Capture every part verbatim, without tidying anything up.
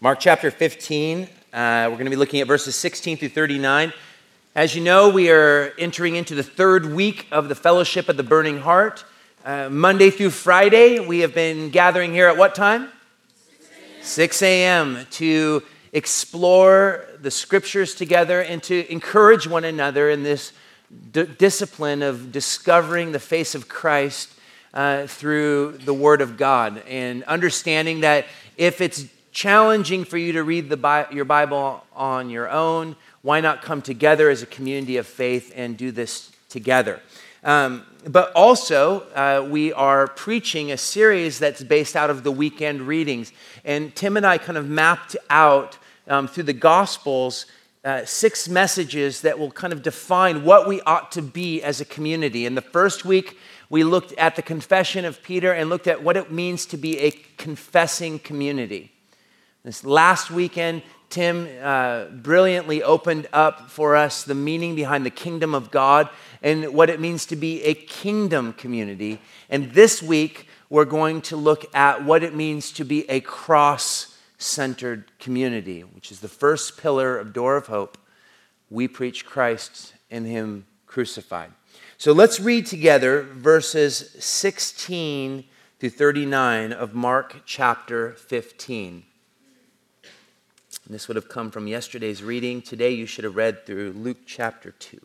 Mark chapter fifteen, uh, we're going to be looking at verses sixteen through thirty-nine. As you know, we are entering into the third week of the Fellowship of the Burning Heart. Uh, Monday through Friday, we have been gathering here at what time? six a.m. to explore the scriptures together and to encourage one another in this d- discipline of discovering the face of Christ uh, through the Word of God, and understanding that if it's challenging for you to read the Bi- your Bible on your own, why not come together as a community of faith and do this together? Um, but also, uh, we are preaching a series that's based out of the weekend readings. And Tim and I kind of mapped out um, through the Gospels uh, six messages that will kind of define what we ought to be as a community. In the first week, we looked at the confession of Peter and looked at what it means to be a confessing community. This last weekend, Tim uh, brilliantly opened up for us the meaning behind the kingdom of God and what it means to be a kingdom community. And this week, we're going to look at what it means to be a cross-centered community, which is the first pillar of Door of Hope. We preach Christ and Him crucified. So let's read together verses sixteen through thirty-nine of Mark chapter fifteen. And this would have come from yesterday's reading. Today you should have read through Luke chapter two.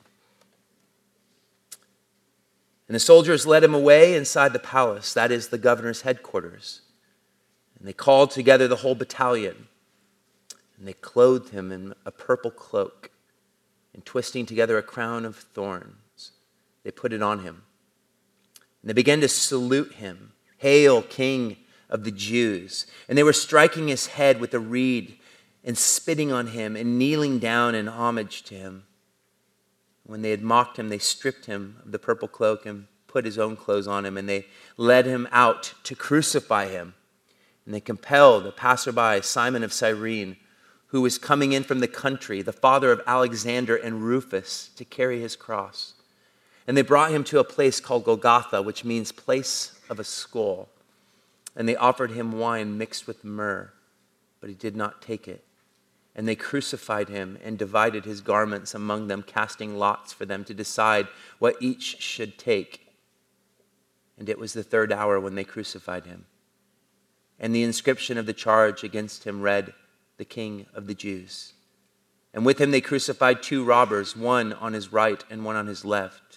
And the soldiers led him away inside the palace, that is the governor's headquarters. And they called together the whole battalion. And they clothed him in a purple cloak, and twisting together a crown of thorns, they put it on him. And they began to salute him, "Hail, King of the Jews!" And they were striking his head with a reed and spitting on him and kneeling down in homage to him. When they had mocked him, they stripped him of the purple cloak and put his own clothes on him, and they led him out to crucify him. And they compelled a passerby, Simon of Cyrene, who was coming in from the country, the father of Alexander and Rufus, to carry his cross. And they brought him to a place called Golgotha, which means place of a skull. And they offered him wine mixed with myrrh, but he did not take it. And they crucified him and divided his garments among them, casting lots for them to decide what each should take. And it was the third hour when they crucified him. And the inscription of the charge against him read, "The King of the Jews." And with him they crucified two robbers, one on his right and one on his left.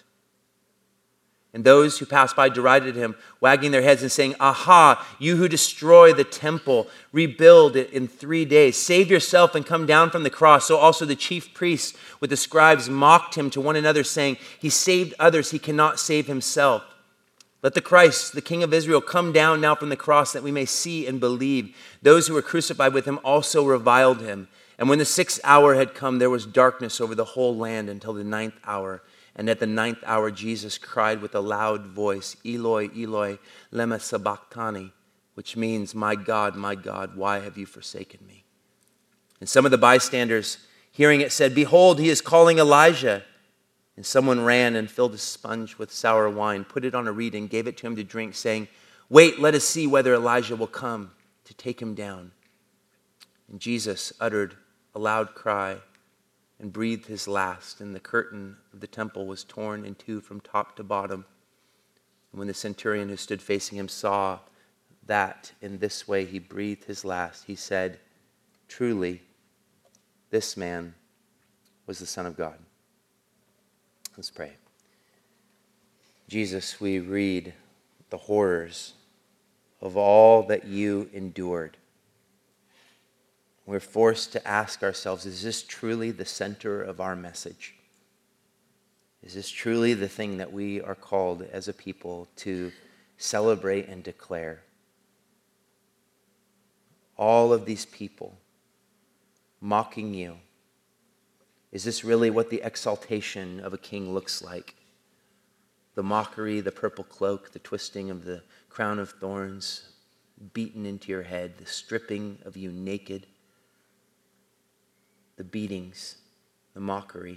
And those who passed by derided him, wagging their heads and saying, "Aha, you who destroy the temple, rebuild it in three days. Save yourself and come down from the cross." So also the chief priests with the scribes mocked him to one another, saying, "He saved others, he cannot save himself. Let the Christ, the King of Israel, come down now from the cross that we may see and believe." Those who were crucified with him also reviled him. And when the sixth hour had come, there was darkness over the whole land until the ninth hour. And at the ninth hour, Jesus cried with a loud voice, "Eloi, Eloi, lema sabachthani," which means, "My God, my God, why have you forsaken me?" And some of the bystanders, hearing it, said, "Behold, he is calling Elijah." And someone ran and filled a sponge with sour wine, put it on a reed, and gave it to him to drink, saying, "Wait, let us see whether Elijah will come to take him down." And Jesus uttered a loud cry and breathed his last, and the curtain of the temple was torn in two from top to bottom. And when the centurion who stood facing him saw that in this way he breathed his last, he said, "Truly, this man was the Son of God." Let's pray. Jesus, we read the horrors of all that you endured. We're forced to ask ourselves, is this truly the center of our message? Is this truly the thing that we are called as a people to celebrate and declare? All of these people mocking you. Is this really what the exaltation of a king looks like? The mockery, the purple cloak, the twisting of the crown of thorns beaten into your head, the stripping of you naked, the beatings, the mockery,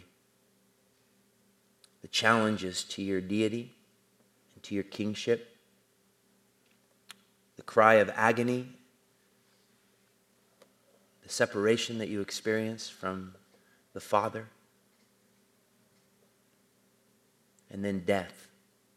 the challenges to your deity and to your kingship, the cry of agony, the separation that you experienced from the Father, and then death.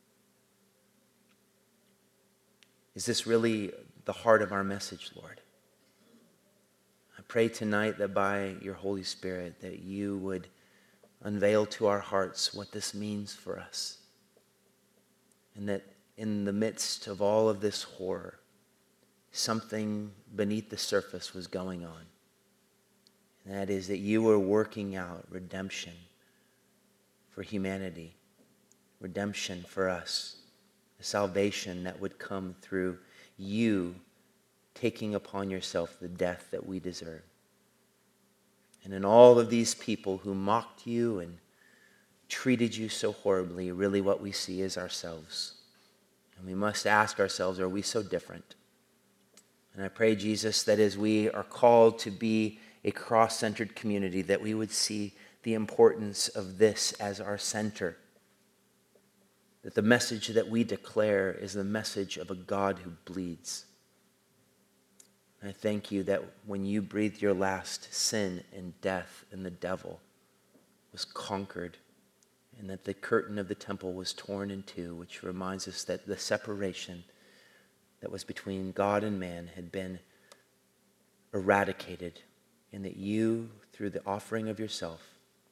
Is this really the heart of our message, Lord? I pray tonight that by your Holy Spirit that you would unveil to our hearts what this means for us. And that in the midst of all of this horror, something beneath the surface was going on. And that is that you were working out redemption for humanity, redemption for us, a salvation that would come through you taking upon yourself the death that we deserve. And in all of these people who mocked you and treated you so horribly, really what we see is ourselves. And we must ask ourselves, are we so different? And I pray, Jesus, that as we are called to be a cross-centered community, that we would see the importance of this as our center. That the message that we declare is the message of a God who bleeds. And I thank you that when you breathed your last, sin and death and the devil was conquered, and that the curtain of the temple was torn in two, which reminds us that the separation that was between God and man had been eradicated, and that you, through the offering of yourself,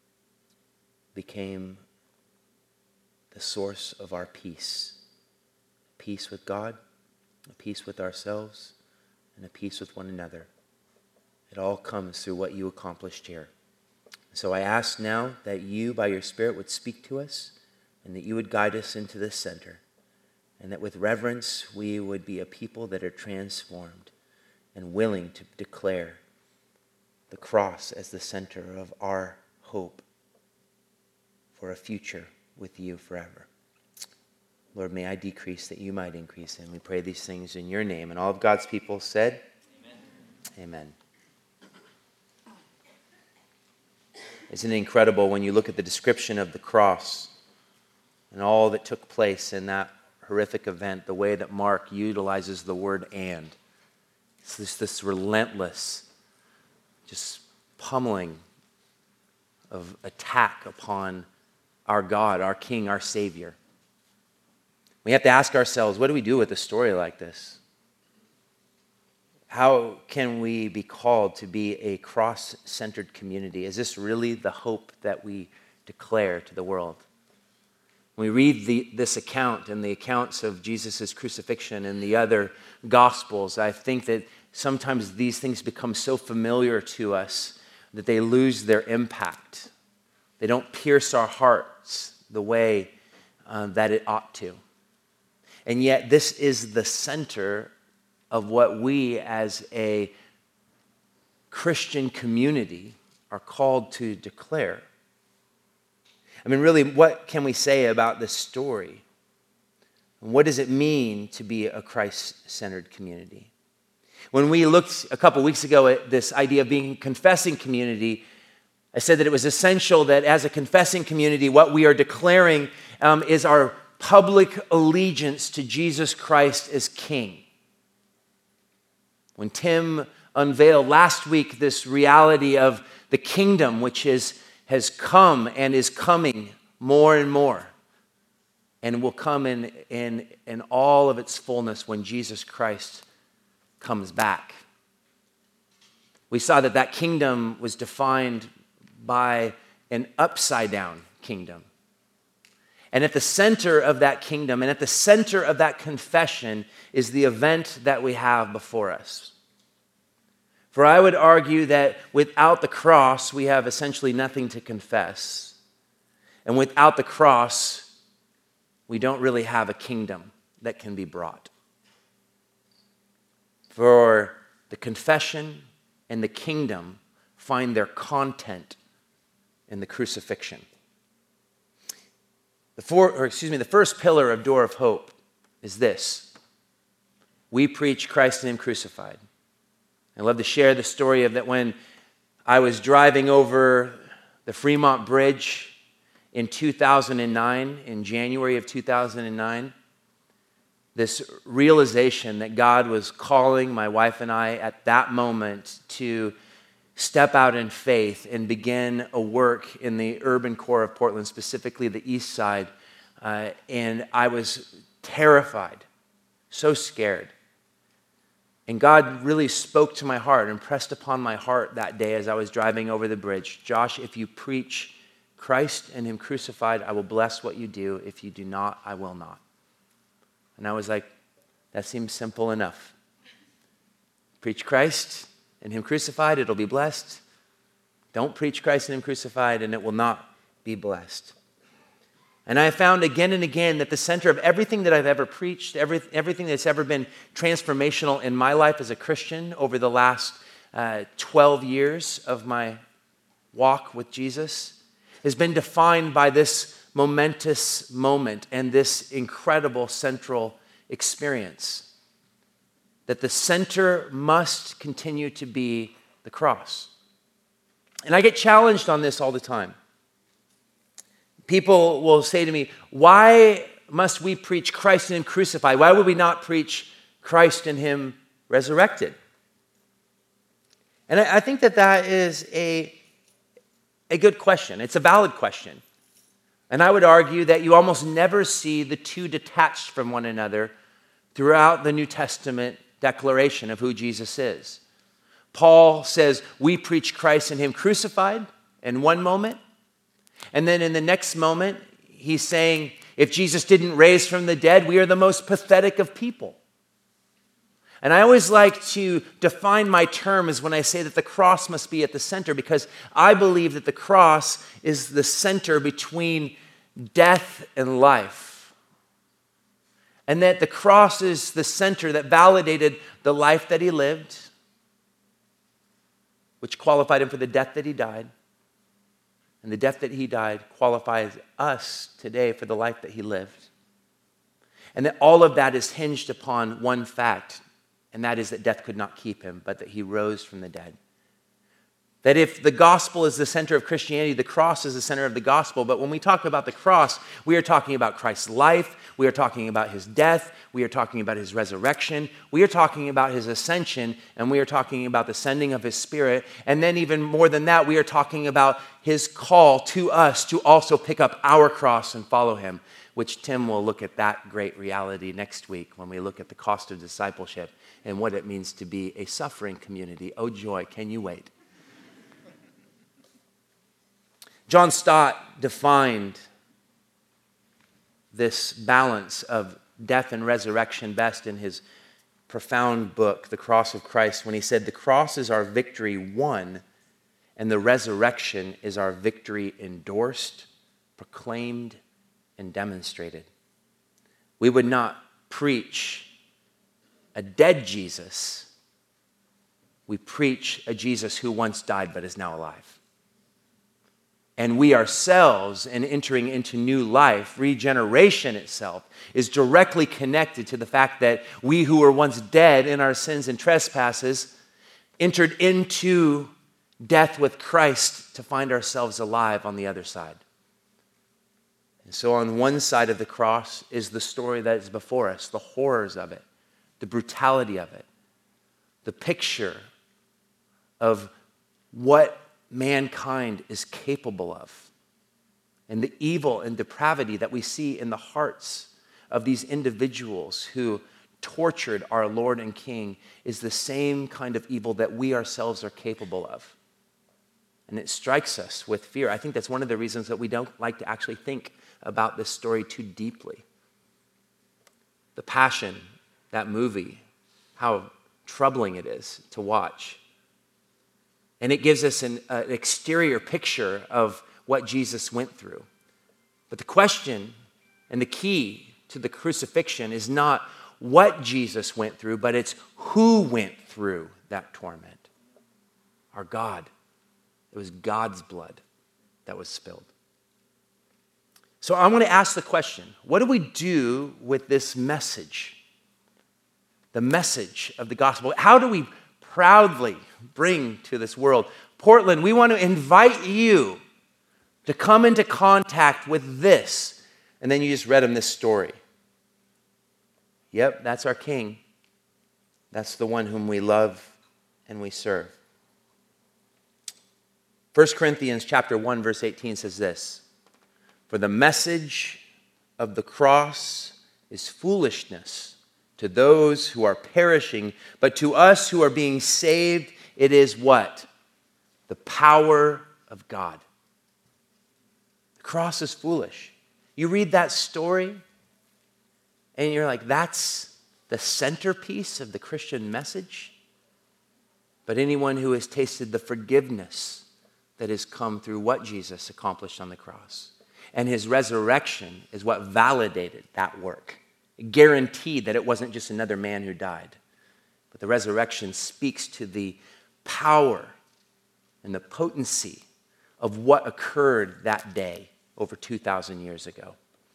became the source of our peace. Peace with God, a peace with ourselves, and a peace with one another. It all comes through what you accomplished here. So I ask now that you, by your Spirit, would speak to us, and that you would guide us into this center, and that with reverence we would be a people that are transformed and willing to declare the cross as the center of our hope for a future with you forever. Lord, may I decrease that you might increase, and we pray these things in your name. And all of God's people said, Amen. Amen. Isn't it incredible when you look at the description of the cross and all that took place in that horrific event, the way that Mark utilizes the word and. It's this, this relentless, just pummeling of attack upon our God, our King, our Savior. We have to ask ourselves, what do we do with a story like this? How can we be called to be a cross-centered community? Is this really the hope that we declare to the world? When we read the, this account and the accounts of Jesus' crucifixion and the other Gospels, I think that sometimes these things become so familiar to us that they lose their impact. They don't pierce our hearts the way uh, that it ought to. And yet this is the center of what we as a Christian community are called to declare. I mean, really, what can we say about this story? And what does it mean to be a Christ-centered community? When we looked a couple weeks ago at this idea of being a confessing community, I said that it was essential that as a confessing community, what we are declaring um, is our public allegiance to Jesus Christ as King. When Tim unveiled last week this reality of the kingdom, which is, has come and is coming more and more, and will come in, in, in all of its fullness when Jesus Christ comes back. We saw that that kingdom was defined by an upside-down kingdom. And at the center of that kingdom and at the center of that confession is the event that we have before us. For I would argue that without the cross, we have essentially nothing to confess. And without the cross, we don't really have a kingdom that can be brought. For the confession and the kingdom find their content in the crucifixion. The four, or excuse me, the first pillar of Door of Hope is this: we preach Christ and Him crucified. I love to share the story of that when I was driving over the Fremont Bridge in two thousand nine, in January of two thousand nine, this realization that God was calling my wife and I at that moment to step out in faith and begin a work in the urban core of Portland, specifically the east side. Uh, and I was terrified, so scared. And God really spoke to my heart, impressed upon my heart that day as I was driving over the bridge. Josh, if you preach Christ and him crucified, I will bless what you do. If you do not, I will not. And I was like, that seems simple enough. Preach Christ and him crucified, it'll be blessed. Don't preach Christ and him crucified, and it will not be blessed. And I found again and again that the center of everything that I've ever preached, every, everything that's ever been transformational in my life as a Christian over the last uh, twelve years of my walk with Jesus, has been defined by this momentous moment and this incredible central experience. That the center must continue to be the cross. And I get challenged on this all the time. People will say to me, why must we preach Christ and him crucified? Why would we not preach Christ and him resurrected? And I think that that is a, a good question. It's a valid question. And I would argue that you almost never see the two detached from one another throughout the New Testament declaration of who Jesus is. Paul says, we preach Christ and him crucified in one moment. And then in the next moment, he's saying, if Jesus didn't raise from the dead, we are the most pathetic of people. And I always like to define my terms when I say that the cross must be at the center, because I believe that the cross is the center between death and life. And that the cross is the center that validated the life that he lived, which qualified him for the death that he died. And the death that he died qualifies us today for the life that he lived. And that all of that is hinged upon one fact, and that is that death could not keep him, but that he rose from the dead. That if the gospel is the center of Christianity, the cross is the center of the gospel. But when we talk about the cross, we are talking about Christ's life. We are talking about his death. We are talking about his resurrection. We are talking about his ascension. And we are talking about the sending of his Spirit. And then even more than that, we are talking about his call to us to also pick up our cross and follow him, which Tim will look at that great reality next week when we look at the cost of discipleship and what it means to be a suffering community. Oh joy, can you wait? John Stott defined this balance of death and resurrection best in his profound book, The Cross of Christ, when he said, the cross is our victory won, and the resurrection is our victory endorsed, proclaimed, and demonstrated. We would not preach a dead Jesus. We preach a Jesus who once died but is now alive. And we ourselves, in entering into new life, regeneration itself, is directly connected to the fact that we who were once dead in our sins and trespasses entered into death with Christ to find ourselves alive on the other side. And so on one side of the cross is the story that is before us, the horrors of it, the brutality of it, the picture of what mankind is capable of, and the evil and depravity that we see in the hearts of these individuals who tortured our Lord and King is the same kind of evil that we ourselves are capable of. And it strikes us with fear. I think that's one of the reasons that we don't like to actually think about this story too deeply. The Passion, that movie, how troubling it is to watch. And it gives us an, uh, an exterior picture of what Jesus went through. But the question and the key to the crucifixion is not what Jesus went through, but it's who went through that torment. Our God. It was God's blood that was spilled. So I want to ask the question, what do we do with this message? The message of the gospel. How do we proudly bring to this world? Portland, we want to invite you to come into contact with this. And then you just read him this story. Yep, that's our King. That's the one whom we love and we serve. First Corinthians chapter one, verse eighteen says this, "For the message of the cross is foolishness to those who are perishing, but to us who are being saved, it is" what? "The power of God." The cross is foolish. You read that story, and you're like, that's the centerpiece of the Christian message? But anyone who has tasted the forgiveness that has come through what Jesus accomplished on the cross and his resurrection is what validated that work. It guaranteed that it wasn't just another man who died, but the resurrection speaks to the power and the potency of what occurred that day over two thousand years ago.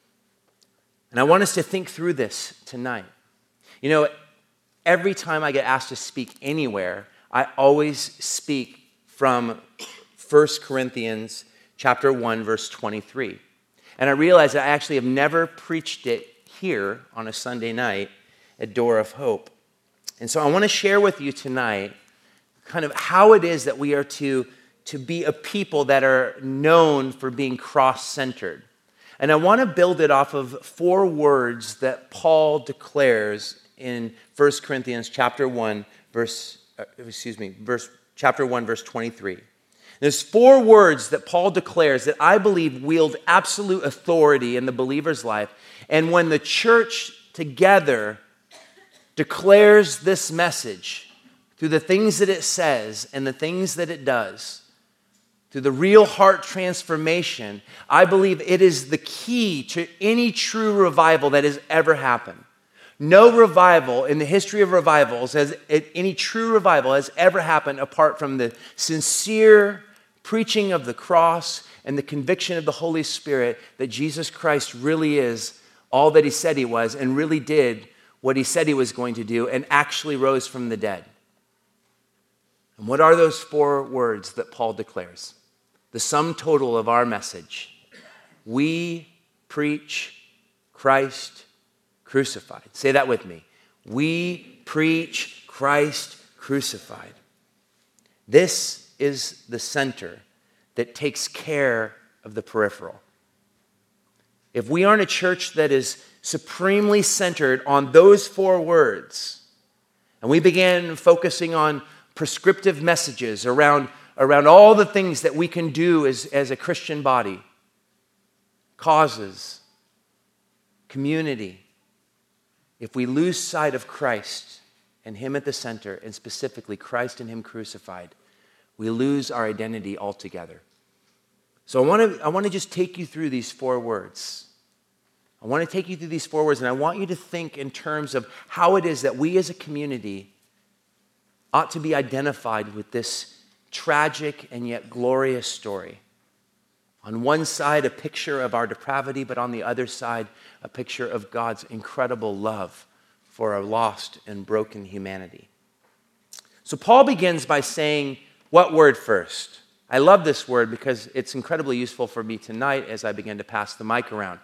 And I want us to think through this tonight. You know, every time I get asked to speak anywhere, I always speak from First Corinthians chapter one, verse twenty-three. And I realize that I actually have never preached it here on a Sunday night at Door of Hope. And so I want to share with you tonight kind of how it is that we are to, to be a people that are known for being cross-centered. And I want to build it off of four words that Paul declares in First Corinthians chapter one, verse, uh, excuse me, verse, chapter one, verse twenty-three. There's four words that Paul declares that I believe wield absolute authority in the believer's life. And when the church together declares this message through the things that it says and the things that it does, through the real heart transformation, I believe it is the key to any true revival that has ever happened. No revival in the history of revivals, has any true revival has ever happened apart from the sincere preaching of the cross and the conviction of the Holy Spirit that Jesus Christ really is all that he said he was and really did what he said he was going to do and actually rose from the dead. And what are those four words that Paul declares? The sum total of our message. We preach Christ crucified. Say that with me. We preach Christ crucified. This is the center that takes care of the peripheral. If we aren't a church that is supremely centered on those four words, and we began focusing on prescriptive messages around, around all the things that we can do as, as a Christian body, causes, community, if we lose sight of Christ and him at the center, and specifically Christ and him crucified, we lose our identity altogether. So I want to I want to just take you through these four words. I want to take you through these four words, and I want you to think in terms of how it is that we as a community ought to be identified with this tragic and yet glorious story. On one side, a picture of our depravity, but on the other side, a picture of God's incredible love for a lost and broken humanity. So Paul begins by saying, what word first? I love this word because it's incredibly useful for me tonight as I begin to pass the mic around.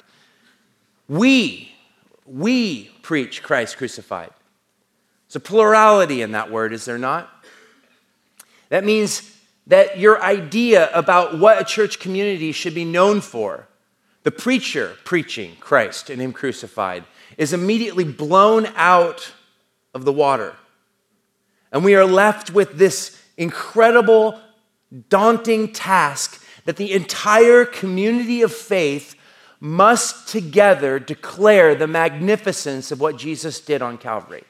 We, we preach Christ crucified. There's a plurality in that word, is there not? That means that your idea about what a church community should be known for, the preacher preaching Christ and him crucified, is immediately blown out of the water. And we are left with this incredible, daunting task that the entire community of faith must together declare the magnificence of what Jesus did on Calvary.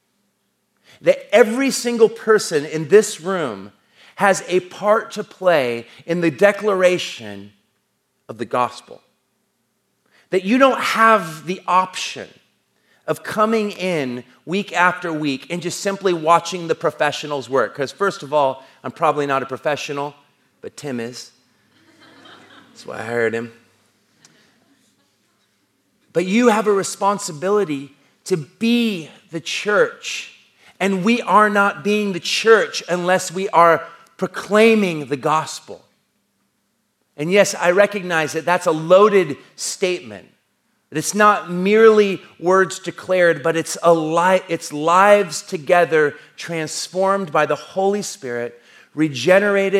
That every single person in this room has a part to play in the declaration of the gospel. That you don't have the option of coming in week after week and just simply watching the professionals work. Because first of all, I'm probably not a professional, but Tim is. That's why I hired him. But you have a responsibility to be the church. And we are not being the church unless we are proclaiming the gospel. And yes, I recognize that that's a loaded statement. That it's not merely words declared, but it's a li- it's lives together transformed by the Holy Spirit, regenerated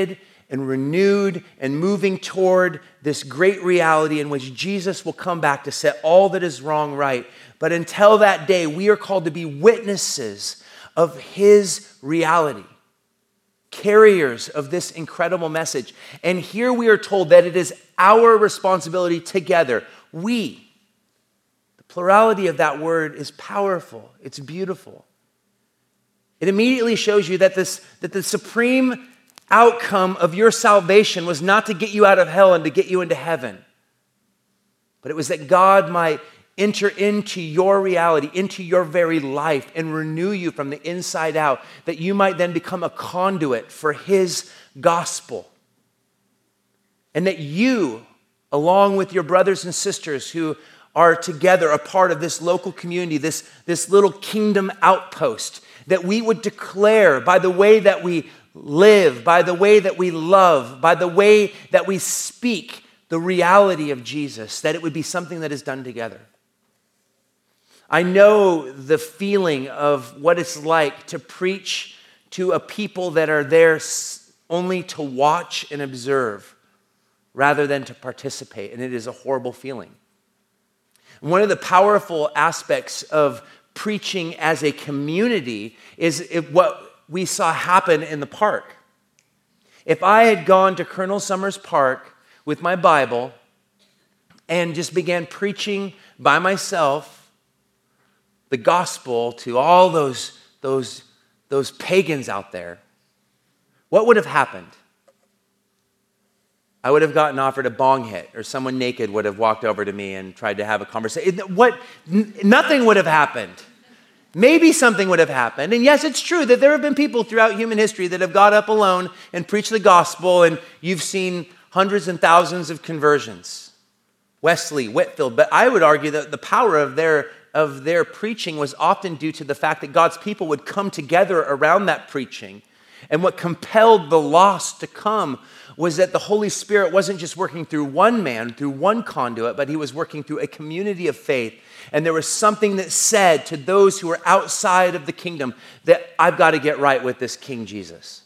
and renewed and moving toward this great reality in which Jesus will come back to set all that is wrong right. But until that day, we are called to be witnesses of his reality, carriers of this incredible message. And here we are told that it is our responsibility together. We, the plurality of that word is powerful. It's beautiful. It immediately shows you that this that the supreme outcome of your salvation was not to get you out of hell and to get you into heaven, but it was that God might enter into your reality, into your very life, and renew you from the inside out, that you might then become a conduit for his gospel. And that you, along with your brothers and sisters who are together a part of this local community, this, this little kingdom outpost, that we would declare by the way that we live, by the way that we love, by the way that we speak, the reality of Jesus, that it would be something that is done together. I know the feeling of what it's like to preach to a people that are there only to watch and observe rather than to participate, and it is a horrible feeling. One of the powerful aspects of preaching as a community is what we saw happen in the park. If I had gone to Colonel Summers Park with my Bible and just began preaching by myself the gospel to all those, those, those pagans out there, what would have happened? I would have gotten offered a bong hit, or someone naked would have walked over to me and tried to have a conversation. What? N- nothing would have happened. Maybe something would have happened. And yes, it's true that there have been people throughout human history that have got up alone and preached the gospel, and you've seen hundreds and thousands of conversions. Wesley, Whitefield. But I would argue that the power of their, of their preaching was often due to the fact that God's people would come together around that preaching. And what compelled the lost to come was that the Holy Spirit wasn't just working through one man, through one conduit, but he was working through a community of faith. And there was something that said to those who were outside of the kingdom that I've got to get right with this King Jesus.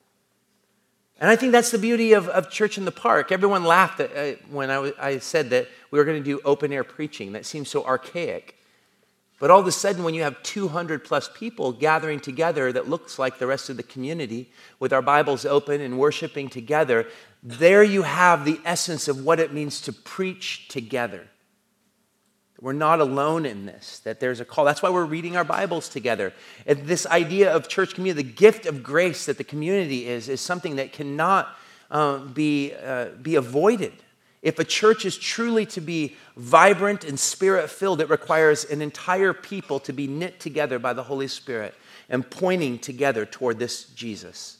And I think that's the beauty of, of Church in the Park. Everyone laughed at, uh, when I, w- I said that we were going to do open air preaching. That seems so archaic. But all of a sudden, when you have two hundred plus people gathering together that looks like the rest of the community with our Bibles open and worshiping together, there you have the essence of what it means to preach together. We're not alone in this, that there's a call. That's why we're reading our Bibles together. And this idea of church community, the gift of grace that the community is, is something that cannot uh, be, uh, be avoided. If a church is truly to be vibrant and spirit-filled, it requires an entire people to be knit together by the Holy Spirit and pointing together toward this Jesus.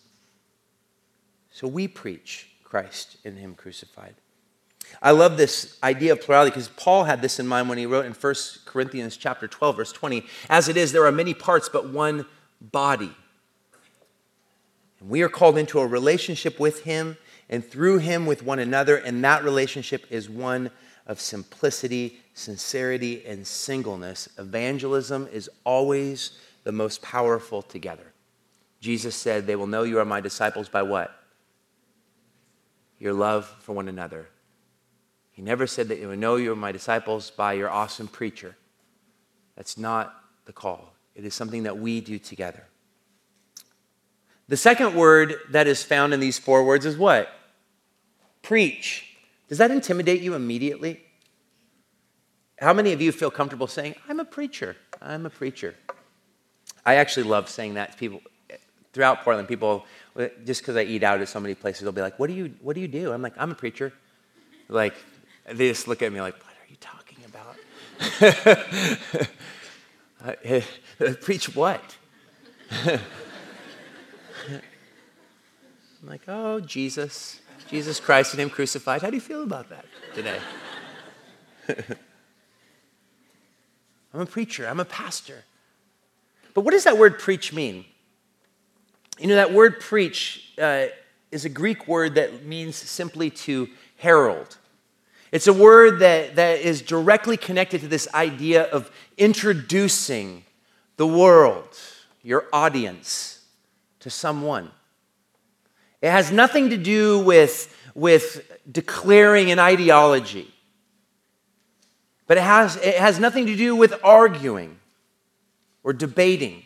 So we preach Christ and him crucified. I love this idea of plurality because Paul had this in mind when he wrote in First Corinthians chapter twelve, verse twenty, as it is, there are many parts, but one body. And we are called into a relationship with him and through him with one another, and that relationship is one of simplicity, sincerity, and singleness. Evangelism is always the most powerful together. Jesus said, they will know you are my disciples by what? Your love for one another. He never said that you will know you are my disciples by your awesome preacher. That's not the call. It is something that we do together. The second word that is found in these four words is what? Preach. Does that intimidate you immediately? How many of you feel comfortable saying, I'm a preacher, I'm a preacher? I actually love saying that to people. Throughout Portland, people, just because I eat out at so many places, they'll be like, what do you, what do you do? I'm like, I'm a preacher. Like, they just look at me like, what are you talking about? Preach what? I'm like, oh, Jesus. Jesus Christ and him crucified. How do you feel about that today? I'm a preacher. I'm a pastor. But what does that word preach mean? You know, that word preach uh, is a Greek word that means simply to herald. It's a word that, that is directly connected to this idea of introducing the world, your audience, to someone. It has nothing to do with, with declaring an ideology. But it has, it has nothing to do with arguing or debating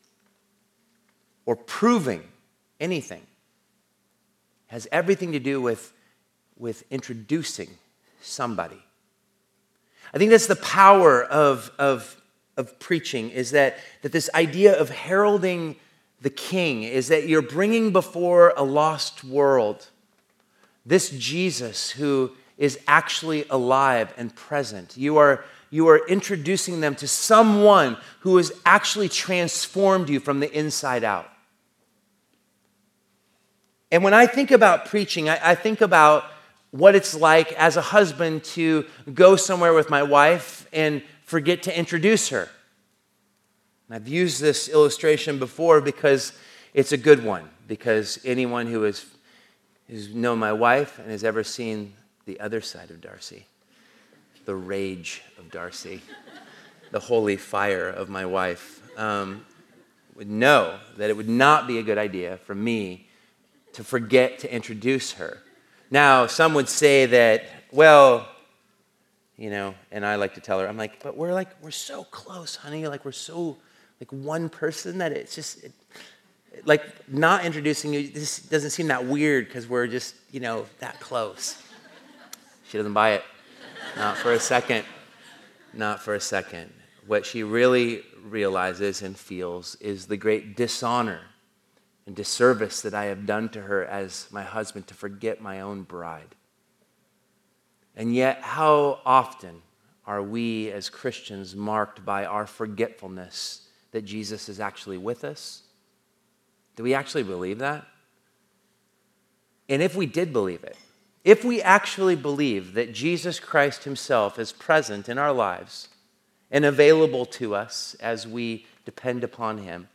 or proving anything. It has everything to do with, with introducing somebody. I think that's the power of, of, of preaching, is that, that this idea of heralding the King is that you're bringing before a lost world this Jesus who is actually alive and present. You are, you are introducing them to someone who has actually transformed you from the inside out. And when I think about preaching, I, I think about what it's like as a husband to go somewhere with my wife and forget to introduce her. And I've used this illustration before because it's a good one, because anyone who has who's known my wife and has ever seen the other side of Darcy, the rage of Darcy, the holy fire of my wife, um, would know that it would not be a good idea for me to forget to introduce her. Now, some would say that, well, you know, and I like to tell her, I'm like, but we're like, we're so close, honey. Like, we're so, like, one person that it's just, it, like, not introducing you, this doesn't seem that weird because we're just, you know, that close. She doesn't buy it. Not for a second. Not for a second. What she really realizes and feels is the great dishonor and disservice that I have done to her as my husband to forget my own bride. And yet, how often are we as Christians marked by our forgetfulness that Jesus is actually with us? Do we actually believe that? And if we did believe it, if we actually believe that Jesus Christ himself is present in our lives and available to us as we depend upon him,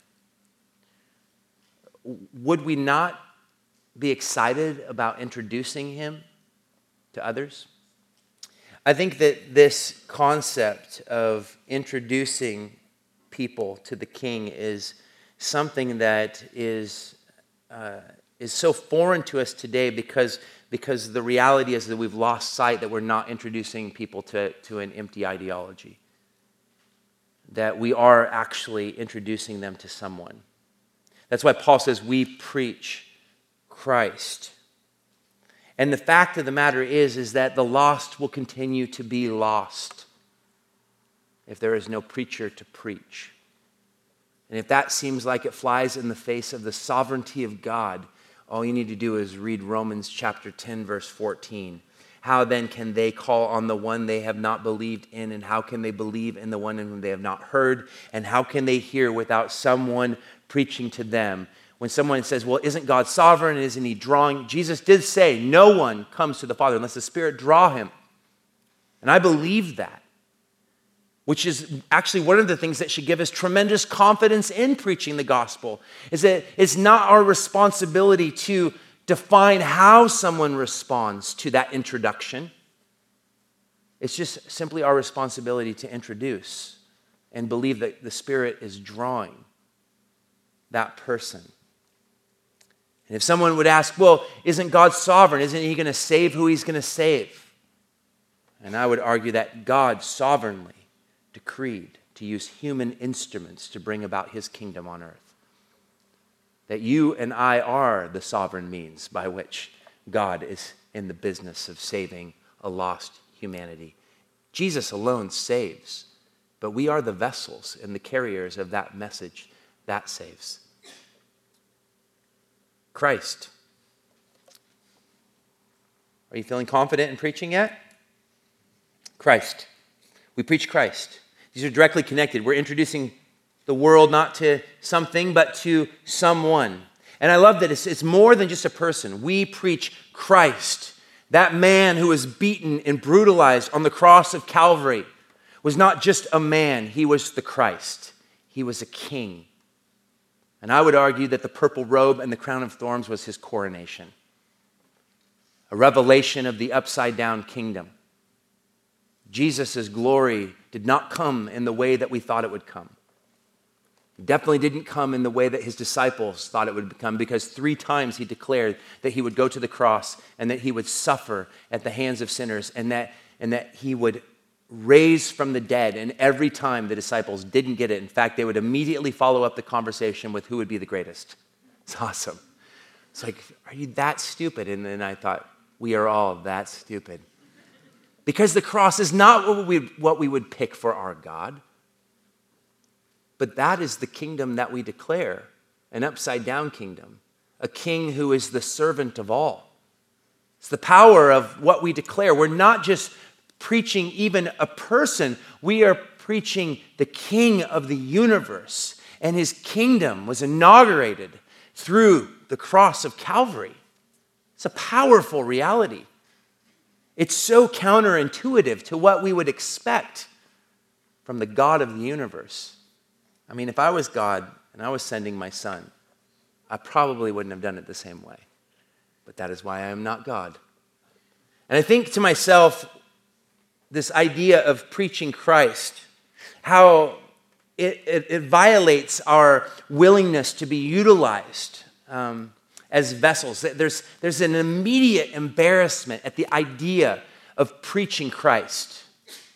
would we not be excited about introducing him to others? I think that this concept of introducing people to the King is something that is uh, is so foreign to us today because, because the reality is that we've lost sight that we're not introducing people to, to an empty ideology, that we are actually introducing them to someone. That's why Paul says we preach Christ. And the fact of the matter is, is that the lost will continue to be lost if there is no preacher to preach. And if that seems like it flies in the face of the sovereignty of God, all you need to do is read Romans chapter ten, verse fourteen. How then can they call on the one they have not believed in? And how can they believe in the one in whom they have not heard? And how can they hear without someone preaching to them? When someone says, well, isn't God sovereign? Isn't he drawing? Jesus did say, no one comes to the Father unless the Spirit draw him. And I believe that, which is actually one of the things that should give us tremendous confidence in preaching the gospel, is that it's not our responsibility to define how someone responds to that introduction. It's just simply our responsibility to introduce and believe that the Spirit is drawing that person. And if someone would ask, well, isn't God sovereign? Isn't he going to save who he's going to save? And I would argue that God sovereignly decreed to use human instruments to bring about his kingdom on earth. That you and I are the sovereign means by which God is in the business of saving a lost humanity. Jesus alone saves, but we are the vessels and the carriers of that message that saves. Christ. Are you feeling confident in preaching yet? Christ. We preach Christ. These are directly connected. We're introducing the world not to something, but to someone. And I love that it's, it's more than just a person. We preach Christ. That man who was beaten and brutalized on the cross of Calvary was not just a man. He was the Christ. He was a king. And I would argue that the purple robe and the crown of thorns was his coronation. A revelation of the upside down kingdom. Jesus' glory did not come in the way that we thought it would come. It definitely didn't come in the way that his disciples thought it would come, because three times he declared that he would go to the cross and that he would suffer at the hands of sinners and that, and that he would raise from the dead. And every time the disciples didn't get it. In fact, they would immediately follow up the conversation with who would be the greatest. It's awesome. It's like, are you that stupid? And then I thought, we are all that stupid. Because the cross is not what we, what we would pick for our God. But that is the kingdom that we declare, an upside-down kingdom, a king who is the servant of all. It's the power of what we declare. We're not just preaching even a person. We are preaching the king of the universe, and his kingdom was inaugurated through the cross of Calvary. It's a powerful reality. It's so counterintuitive to what we would expect from the God of the universe. I mean, if I was God and I was sending my son, I probably wouldn't have done it the same way. But that is why I am not God. And I think to myself, this idea of preaching Christ, how it, it, it violates our willingness to be utilized um, as vessels. There's, there's an immediate embarrassment at the idea of preaching Christ.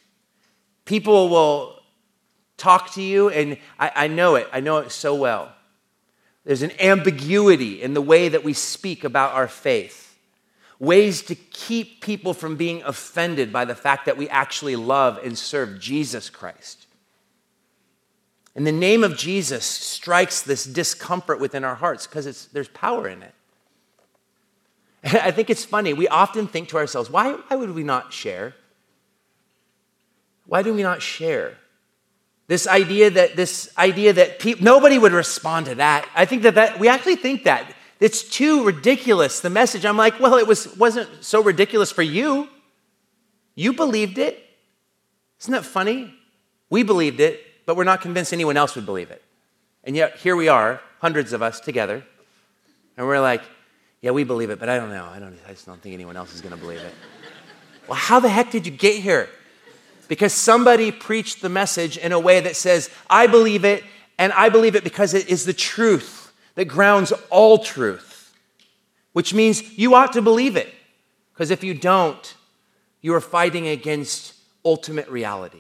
People will talk to you, and I, I know it. I know it so well. There's an ambiguity in the way that we speak about our faith. Ways to keep people from being offended by the fact that we actually love and serve Jesus Christ. And the name of Jesus strikes this discomfort within our hearts because there's power in it. And I think it's funny. We often think to ourselves, why, why would we not share? Why do we not share? This idea that this idea that pe- nobody would respond to that. I think that, that we actually think that. It's too ridiculous, the message. I'm like, well, it was, wasn't so ridiculous for you. You believed it. Isn't that funny? We believed it, but we're not convinced anyone else would believe it. And yet here we are, hundreds of us together, and we're like, yeah, we believe it, but I don't know. I, don't, I just don't think anyone else is going to believe it. Well, how the heck did you get here? Because somebody preached the message in a way that says, I believe it, and I believe it because it is the truth that grounds all truth, which means you ought to believe it, because if you don't, you are fighting against ultimate reality.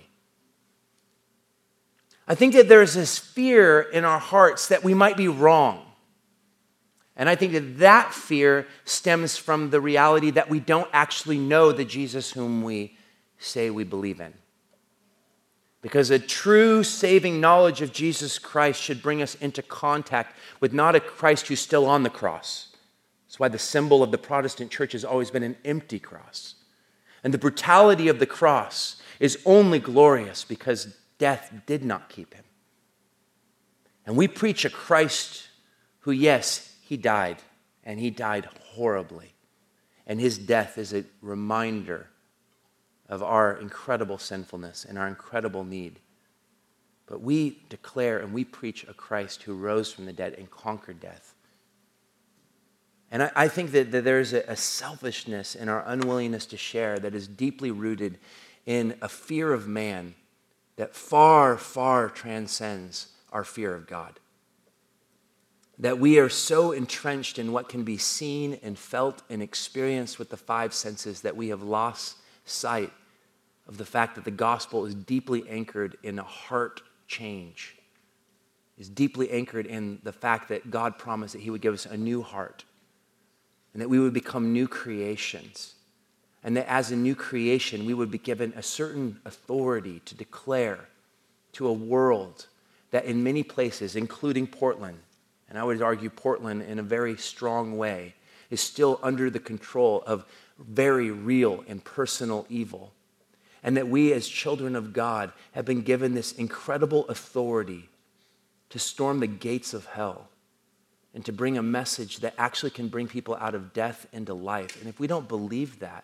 I think that there's this fear in our hearts that we might be wrong. And I think that that fear stems from the reality that we don't actually know the Jesus whom we say we believe in. Because a true saving knowledge of Jesus Christ should bring us into contact with not a Christ who's still on the cross. That's why the symbol of the Protestant church has always been an empty cross. And the brutality of the cross is only glorious because death did not keep him. And we preach a Christ who, yes, he died, and he died horribly. And his death is a reminder of our incredible sinfulness and our incredible need. But we declare and we preach a Christ who rose from the dead and conquered death. And I, I think that, that there's a, a selfishness in our unwillingness to share that is deeply rooted in a fear of man that far, far transcends our fear of God. That we are so entrenched in what can be seen and felt and experienced with the five senses that we have lost sight of the fact that the gospel is deeply anchored in a heart change, is deeply anchored in the fact that God promised that he would give us a new heart and that we would become new creations, and that as a new creation we would be given a certain authority to declare to a world that in many places, including Portland, and I would argue Portland in a very strong way, is still under the control of very real and personal evil. And that we as children of God have been given this incredible authority to storm the gates of hell and to bring a message that actually can bring people out of death into life. And if we don't believe that,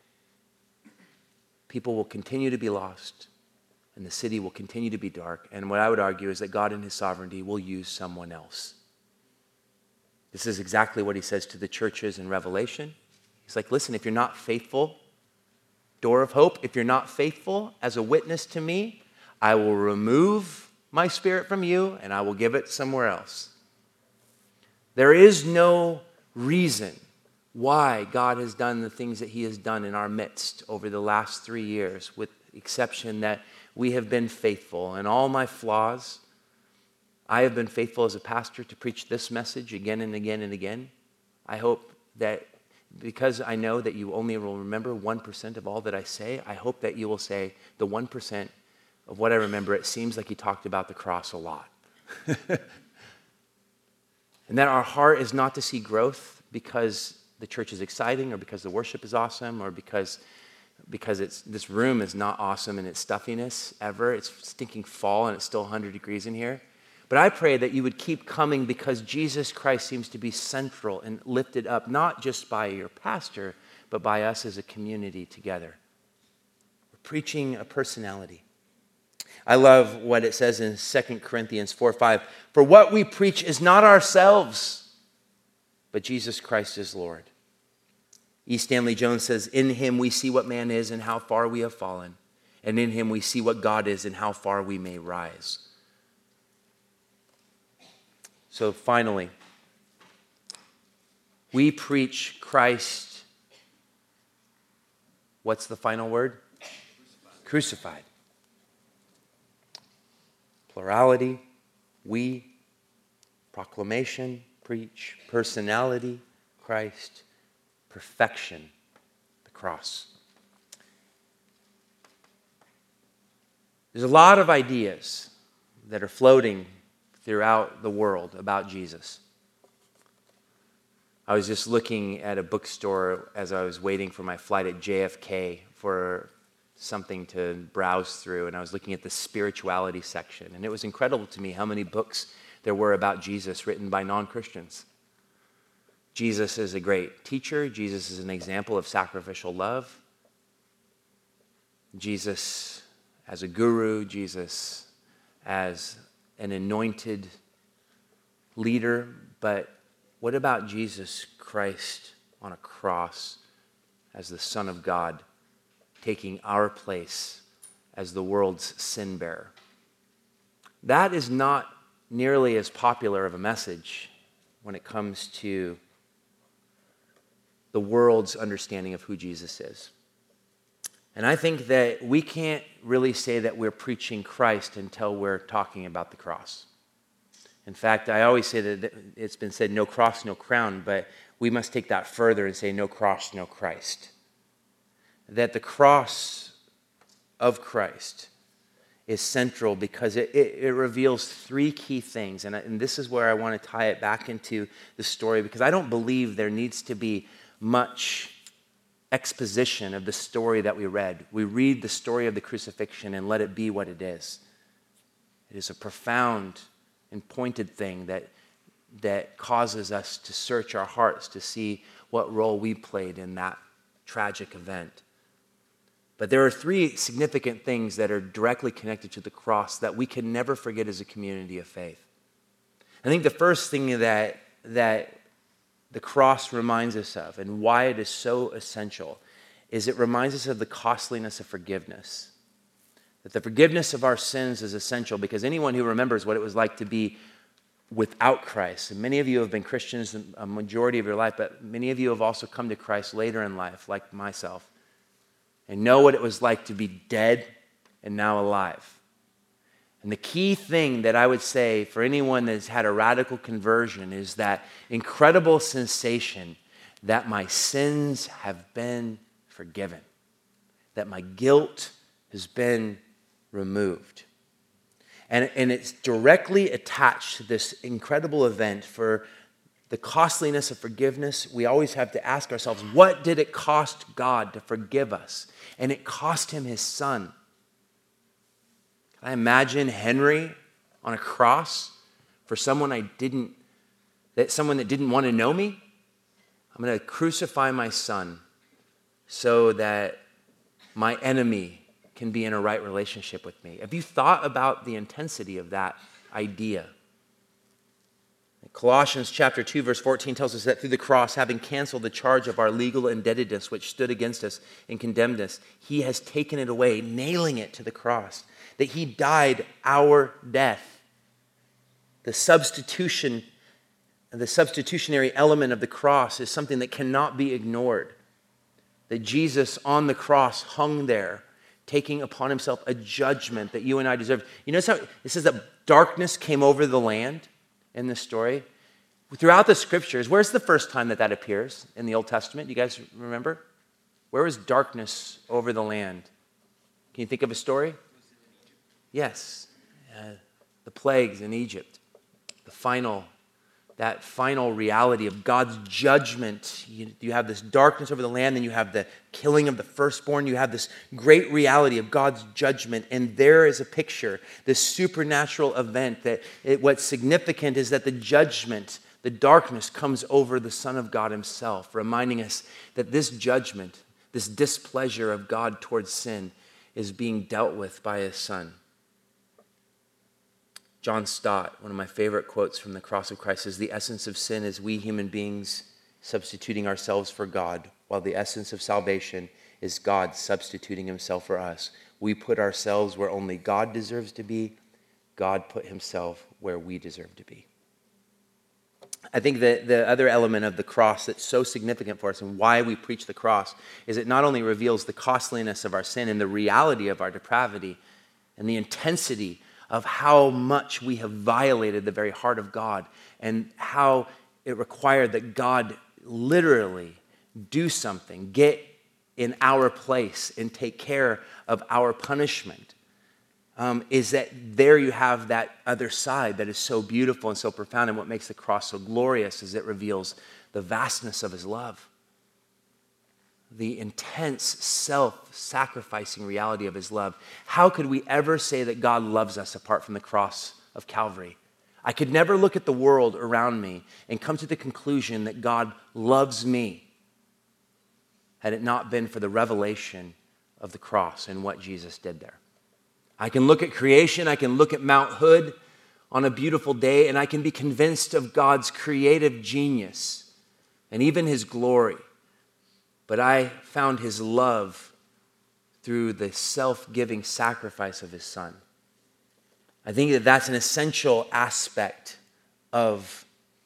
people will continue to be lost and the city will continue to be dark. And what I would argue is that God in his sovereignty will use someone else. This is exactly what he says to the churches in Revelation. He's like, listen, if you're not faithful, Door of Hope, if you're not faithful as a witness to me, I will remove my spirit from you, and I will give it somewhere else. There is no reason why God has done the things that he has done in our midst over the last three years, with the exception that we have been faithful. And all my flaws, I have been faithful as a pastor to preach this message again and again and again. I hope that because I know that you only will remember one percent of all that I say, I hope that you will say the one percent of what I remember. It seems like he talked about the cross a lot. And that our heart is not to see growth because the church is exciting or because the worship is awesome or because, because it's, this room is not awesome in its stuffiness ever. It's stinking fall and it's still one hundred degrees in here. But I pray that you would keep coming because Jesus Christ seems to be central and lifted up, not just by your pastor, but by us as a community together. We're preaching a personality. I love what it says in Second Corinthians four five. For what we preach is not ourselves, but Jesus Christ is Lord. E. Stanley Jones says, in him we see what man is and how far we have fallen. And in him we see what God is and how far we may rise. So finally, we preach Christ. What's the final word? Crucified. Crucified. Plurality, we, proclamation, preach, personality, Christ, perfection, the cross. There's a lot of ideas that are floating throughout the world about Jesus. I was just looking at a bookstore as I was waiting for my flight at J F K for something to browse through, and I was looking at the spirituality section, and it was incredible to me how many books there were about Jesus written by non-Christians. Jesus is a great teacher. Jesus is an example of sacrificial love. Jesus as a guru, Jesus as an anointed leader, but what about Jesus Christ on a cross as the Son of God, taking our place as the world's sin bearer? That is not nearly as popular of a message when it comes to the world's understanding of who Jesus is. And I think that we can't really say that we're preaching Christ until we're talking about the cross. In fact, I always say that it's been said, no cross, no crown, but we must take that further and say, no cross, no Christ. That the cross of Christ is central because it, it, it reveals three key things. And, I, and this is where I want to tie it back into the story, because I don't believe there needs to be much exposition of the story that we read. We read the story of the crucifixion and let it be what it is. It is a profound and pointed thing that, that causes us to search our hearts to see what role we played in that tragic event. But there are three significant things that are directly connected to the cross that we can never forget as a community of faith. I think the first thing that, that the cross reminds us of and why it is so essential is it reminds us of the costliness of forgiveness. That the forgiveness of our sins is essential because anyone who remembers what it was like to be without Christ, and many of you have been Christians a majority of your life, but many of you have also come to Christ later in life, like myself, and know what it was like to be dead and now alive. And the key thing that I would say for anyone that's had a radical conversion is that incredible sensation that my sins have been forgiven, that my guilt has been removed. And, and it's directly attached to this incredible event for the costliness of forgiveness. We always have to ask ourselves, what did it cost God to forgive us? And it cost him his son. Can I imagine Henry on a cross for someone I didn't, that someone that didn't want to know me? I'm going to crucify my son so that my enemy can be in a right relationship with me. Have you thought about the intensity of that idea? Colossians chapter two, verse fourteen tells us that through the cross, having canceled the charge of our legal indebtedness which stood against us and condemned us, he has taken it away, nailing it to the cross, that he died our death. The substitution, the substitutionary element of the cross is something that cannot be ignored. That Jesus on the cross hung there, taking upon himself a judgment that you and I deserve. You notice how it says that darkness came over the land in this story? Throughout the scriptures, where's the first time that that appears in the Old Testament? You guys remember? Where was darkness over the land? Can you think of a story? Yes. Uh, the plagues in Egypt. The final, that final reality of God's judgment. You, you have this darkness over the land, then you have the killing of the firstborn. You have this great reality of God's judgment. And there is a picture, this supernatural event that it, what's significant is that the judgment, the darkness comes over the Son of God himself, reminding us that this judgment, this displeasure of God towards sin is being dealt with by his Son. John Stott, one of my favorite quotes from the cross of Christ, is the essence of sin is we human beings substituting ourselves for God, while the essence of salvation is God substituting himself for us. We put ourselves where only God deserves to be. God put himself where we deserve to be. I think that the other element of the cross that's so significant for us and why we preach the cross is it not only reveals the costliness of our sin and the reality of our depravity and the intensity of how much we have violated the very heart of God and how it required that God literally do something, get in our place and take care of our punishment, um, is that there you have that other side that is so beautiful and so profound. And what makes the cross so glorious is it reveals the vastness of his love, the intense self-sacrificing reality of his love. How could we ever say that God loves us apart from the cross of Calvary? I could never look at the world around me and come to the conclusion that God loves me had it not been for the revelation of the cross and what Jesus did there. I can look at creation, I can look at Mount Hood on a beautiful day, and I can be convinced of God's creative genius and even his glory. But I found his love through the self-giving sacrifice of his Son. I think that that's an essential aspect of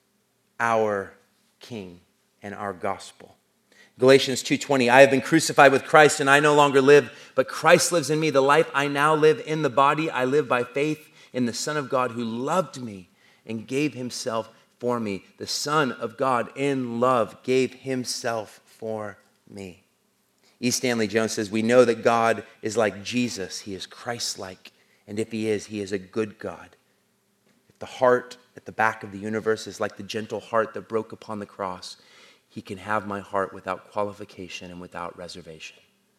our King and our gospel. Galatians two twenty, I have been crucified with Christ, and I no longer live, but Christ lives in me. The life I now live in the body, I live by faith in the Son of God who loved me and gave himself for me. The Son of God in love gave himself for me. E. Stanley Jones says, we know that God is like Jesus. He is Christ-like. And if he is, he is a good God. If the heart at the back of the universe is like the gentle heart that broke upon the cross, he can have my heart without qualification and without reservation.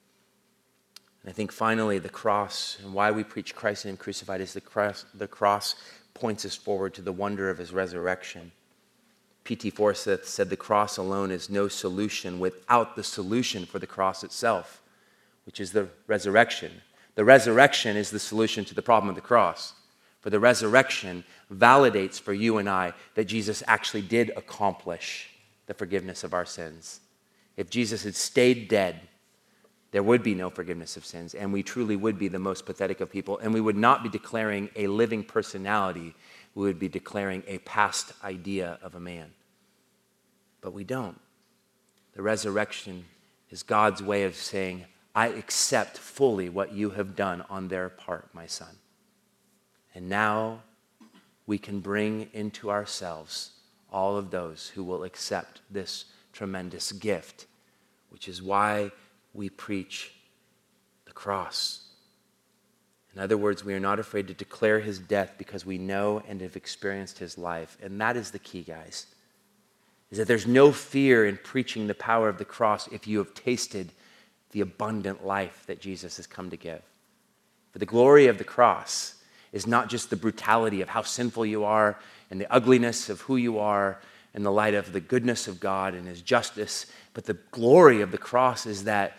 And I think finally the cross and why we preach Christ and him crucified is the cross, the cross points us forward to the wonder of his resurrection. P T Forsyth said the cross alone is no solution without the solution for the cross itself, which is the resurrection. The resurrection is the solution to the problem of the cross. For the resurrection validates for you and I that Jesus actually did accomplish the forgiveness of our sins. If Jesus had stayed dead, there would be no forgiveness of sins, and we truly would be the most pathetic of people, and we would not be declaring a living personality. We would be declaring a past idea of a man. But we don't. The resurrection is God's way of saying, I accept fully what you have done on their part, my son. And now we can bring into ourselves all of those who will accept this tremendous gift, which is why we preach the cross. In other words, we are not afraid to declare his death because we know and have experienced his life. And that is the key, guys, is that there's no fear in preaching the power of the cross if you have tasted the abundant life that Jesus has come to give. For the glory of the cross is not just the brutality of how sinful you are and the ugliness of who you are in the light of the goodness of God and his justice, but the glory of the cross is that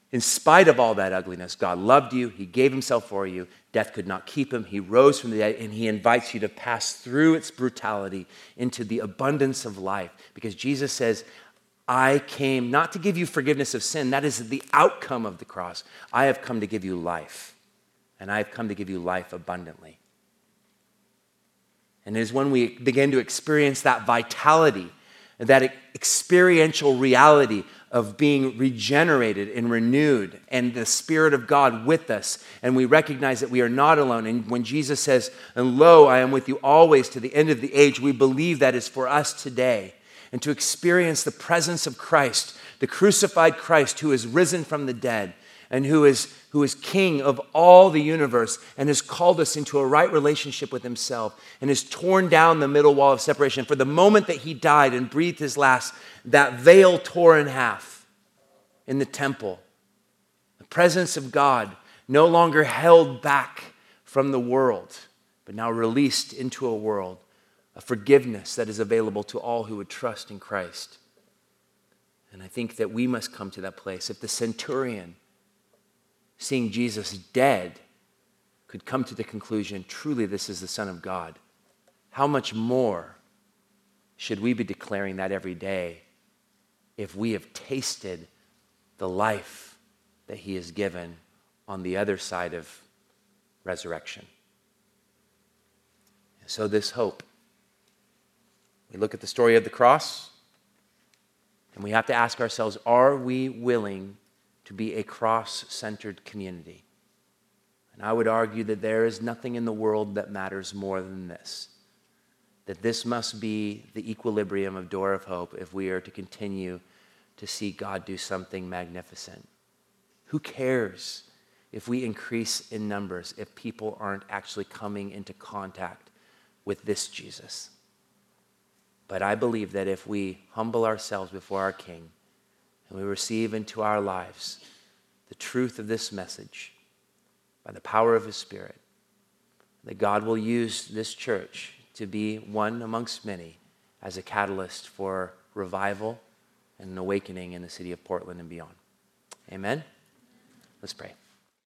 In spite of all that ugliness, God loved you. He gave himself for you. Death could not keep him. He rose from the dead, and he invites you to pass through its brutality into the abundance of life. Because Jesus says, I came not to give you forgiveness of sin. That is the outcome of the cross. I have come to give you life, and I have come to give you life abundantly. And it is when we begin to experience that vitality, that experiential reality of being regenerated and renewed, and the Spirit of God with us, and we recognize that we are not alone. And when Jesus says, and lo, I am with you always to the end of the age, we believe that is for us today. And to experience the presence of Christ, the crucified Christ who is risen from the dead, and who is, who is King of all the universe, and has called us into a right relationship with himself, and has torn down the middle wall of separation. For the moment that he died and breathed his last, that veil tore in half in the temple. The presence of God no longer held back from the world, but now released into a world of forgiveness that is available to all who would trust in Christ. And I think that we must come to that place. If the centurion, seeing Jesus dead, could come to the conclusion, truly this is the Son of God, how much more should we be declaring that every day if we have tasted the life that he has given on the other side of resurrection? And so this hope, we look at the story of the cross, and we have to ask ourselves, are we willing to be a cross-centered community? And I would argue that there is nothing in the world that matters more than this. That this must be the equilibrium of Door of Hope if we are to continue to see God do something magnificent. Who cares if we increase in numbers if people aren't actually coming into contact with this Jesus? But I believe that if we humble ourselves before our King and we receive into our lives the truth of this message by the power of his Spirit, that God will use this church to be one amongst many as a catalyst for revival and an awakening in the city of Portland and beyond. Amen? Let's pray.